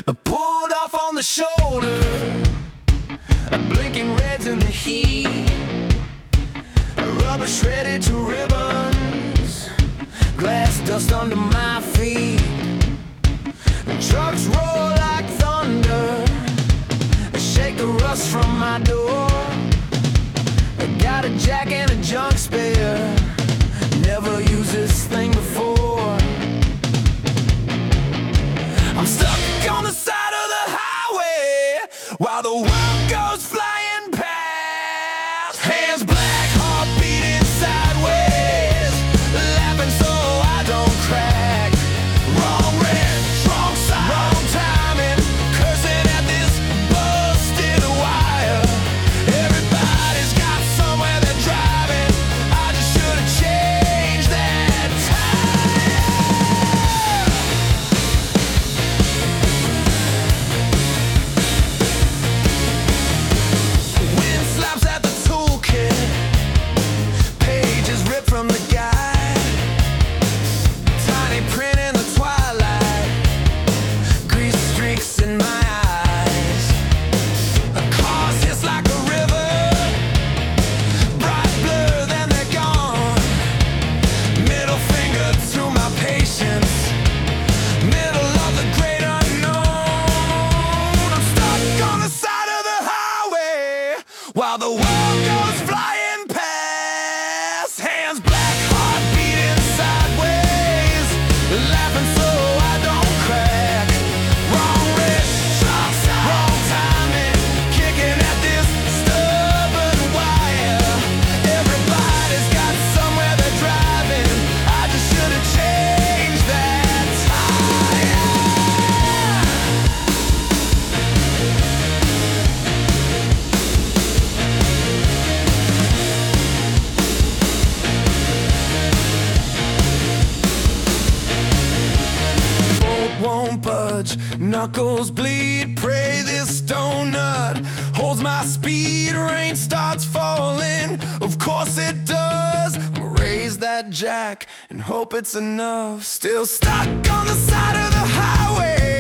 Pulled off on the shoulder, blinking reds in the heat, rubber shredded to ribbons, glass dust under my feet. Trucks roll like thunder, shake the rust from my door. Got a jack and a junk spare, never used this thing before. I'm stuck on the side of the highway while the world goes flying past. Hands black, heart beating sideways, laughing so I don't crack. Wrong red, wrong side, wrong timing, cursing at this busted wire. Everybody's got somewhere they're driving, I just should have changed that from the guide, tiny print in the twilight, grease streaks in my eyes. The cars hiss like a river, bright blur, then they're gone. Middle finger to my patience, middle of the great unknown. I'm stuck on the side of the highway while the world goes flying past. Hands black, heart beating sideways, laughing so I don't crack. Wrong wrist, wrong timing, kicking at this stubborn wire. Everybody's got somewhere they're driving, I just should have changed that tire. Won't budge, knuckles bleed, pray this donut holds my speed. Rain starts falling, of course it does. Raise that jack and hope it's enough. Still stuck on the side of the highway